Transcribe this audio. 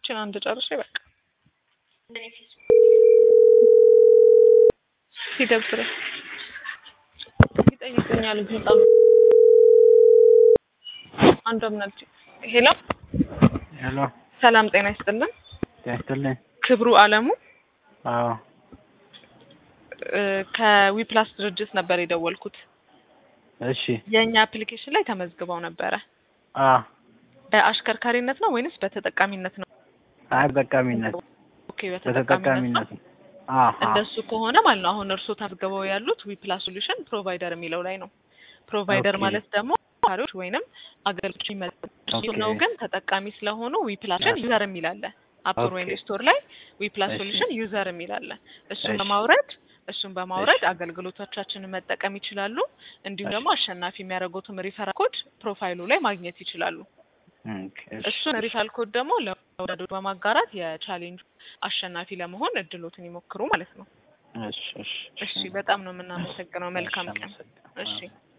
እቺን አንድ ጨርሼ በቃ ሲደብር ይጠይቁኛል በጣም አንዱም ነጭ ሄሎ ሄሎ ሰላም ጤና ይስጥልን ያስተልኝ ክብሩ አለሙ አዎ ከዊፕላስ ድርጅት ነበር የደወልኩት እሺ የኛ አፕሊኬሽን ላይ ተመዝግበው ነበር በአሽከርካሪነት ነው ወይንስ በተጠቃሚነት ነው በተጠቃሚነት ኦኬ በተጠቃሚነት እንደሱ ከሆነ ማለት ነው አሁን እርሶ ተመዝግበው ያሉት ዊፕላስ ሶሉሽን ፕሮቫይደር የሚለው ላይ ነው ፕሮቫይደር ማለት ደግሞ አሪዎች ወይንም አገልግሎት ይመጣሉ ነው ግን ተጠቃሚ ስለሆኑ ዊፕላስን ዩዘር የሚላል አፕር ወይም ስቶር ላይ ዊፕላስ ሶሉሽን ዩዘር የሚላል እሱን በማውረድ አገልግሎቶቻችንን መጠቀም ይችላሉ እንዲሁም ደግሞ አሸናፊ የሚያደርጉትም ሪፈራል ኮድ ፕሮፋይሉ ላይ ማግኘት ይችላሉ እሱን ሪፈራል ኮድ ደግሞ ለወዳጆች በማጋራት የቻሌንጅ አሸናፊ ለመሆን እድሎትን ይሞክሩ ማለት ነው እሺ በጣም ነው የምናመሰግነው መልካም ቀን እሺ